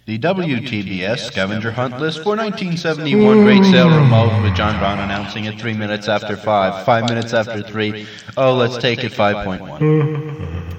The WTBS scavenger hunt list for 1971 Great Sale Remote with John Brown announcing at 3 minutes after 5, 5 minutes after 3. Oh, let's take it 5.1.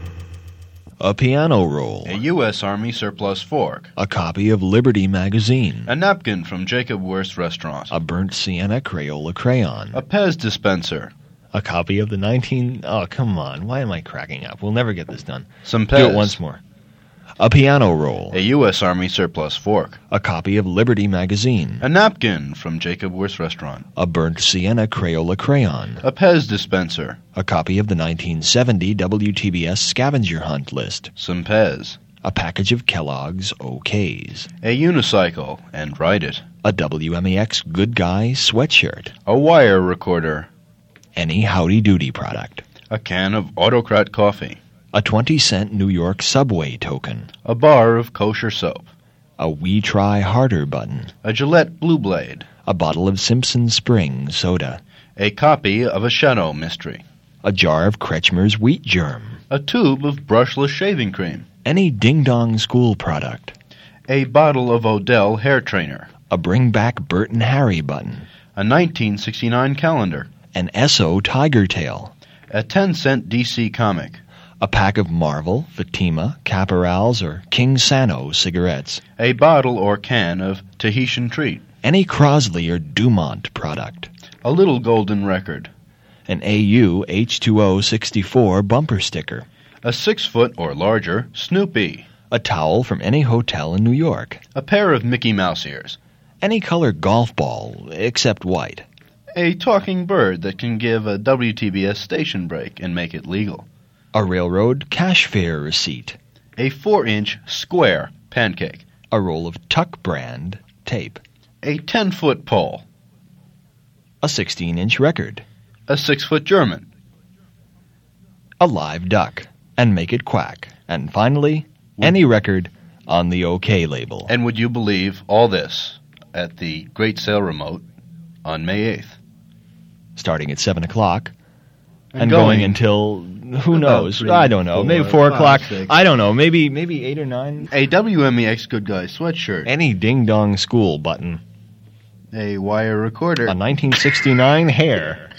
A piano roll. A U.S. Army surplus fork. A copy of Liberty magazine. A napkin from Jacob Wurst Restaurant. A burnt sienna Crayola crayon. A Pez dispenser. A copy of the Oh, come on. Why am I cracking up? We'll never get this done. Some Pez. Do it once more. A piano roll. A U.S. Army surplus fork. A copy of Liberty magazine. A napkin from Jacob Wurst Restaurant. A burnt sienna Crayola crayon. A Pez dispenser. A copy of the 1970 WTBS scavenger hunt list. Some Pez. A package of Kellogg's OKs. A unicycle, and ride it. A WMEX Good Guy sweatshirt. A wire recorder. Any Howdy Doody product. A can of Autocrat coffee. A 20-cent New York Subway token. A bar of kosher soap. A We Try Harder button. A Gillette Blue Blade. A bottle of Simpson Spring soda. A copy of A Shadow Mystery. A jar of Kretschmer's Wheat Germ. A tube of brushless shaving cream. Any ding-dong school product. A bottle of Odell hair trainer. A Bring Back Bert and Harry button. A 1969 calendar. An Esso Tiger Tail. A 10-cent DC comic. A pack of Marvel, Fatima, Caporals, or King Sano cigarettes. A bottle or can of Tahitian treat. Any Crosley or Dumont product. A little golden record. An AU H2O 64 bumper sticker. A 6-foot or larger Snoopy. A towel from any hotel in New York. A pair of Mickey Mouse ears. Any color golf ball, except white. A talking bird that can give a WTBS station break and make it legal. A railroad cash fare receipt. A 4-inch square pancake. A roll of Tuck brand tape. A 10-foot pole. A 16-inch record. A 6-foot German. A live duck, and make it quack. And finally, any record on the OK label. And would you believe all this at the Great Sale Remote on May 8th? Starting at 7 o'clock. And going until, who knows? 3, I don't know. 4, Maybe 4 o'clock. 5, 6. I don't know. Maybe 8 or 9. A WMEX Good Guy sweatshirt. Any ding-dong school button. A wire recorder. A 1969 hair.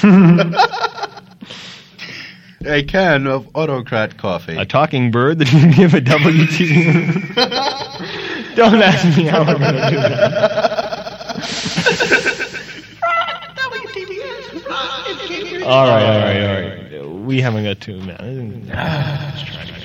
A can of Autocrat coffee. A talking bird that you can give a WT. Don't ask me how I'm going to do that. All right. We haven't got 2 minutes.